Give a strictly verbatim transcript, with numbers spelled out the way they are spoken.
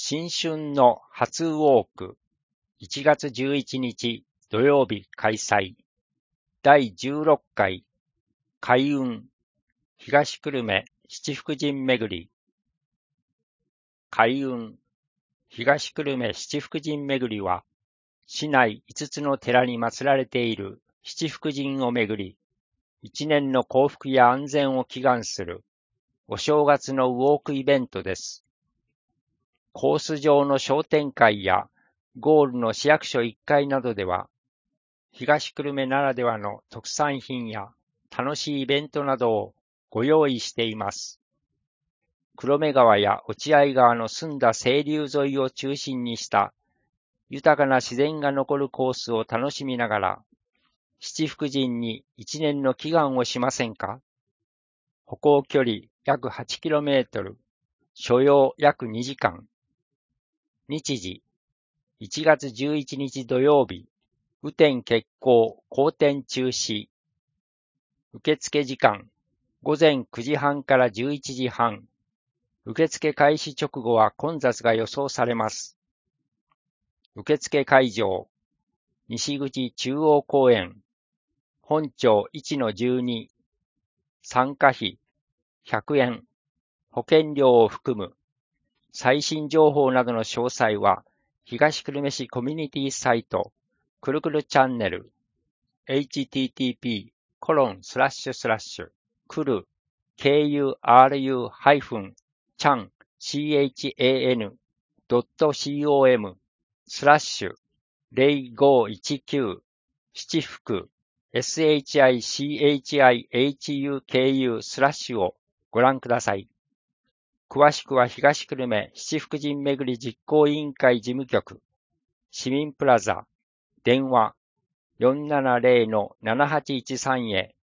新春の初ウォークいちがつじゅういちにち土曜日開催だいじゅうろっかい開運東久留米七福神巡り開運東久留米七福神巡りは市内いつつの寺に祀られている七福神を巡り一年の幸福や安全を祈願するお正月のウォークイベントです。コース上の商店会やゴールの市役所いっかいなどでは、東久留米ならではの特産品や楽しいイベントなどをご用意しています。黒目川や落合川の澄んだ清流沿いを中心にした豊かな自然が残るコースを楽しみながら、七福神に一年の祈願をしませんか？歩行距離約 はちキロメートル、所要約にじかん。日時、いちがつじゅういちにち土曜日、雨天決行、好天中止。受付時間、ごぜんくじはんからじゅういちじはん。受付開始直後は混雑が予想されます。受付会場、西口中央公園、本町 いちのじゅうに、参加費ひゃくえん、保険料を含む。最新情報などの詳細は、東久留米市コミュニティサイト、くるくるチャンネル、エイチティーティーピーコロンスラッシュスラッシュくる ケーユーアールユー ハイフン チャン チャン ドット コム スラッシュゼロごいちきゅう七福 シャチハイフク スラッシュをご覧ください。詳しくは東久留米七福神巡り実行委員会事務局、市民プラザ、電話 よんななゼロのななはちいちさん へ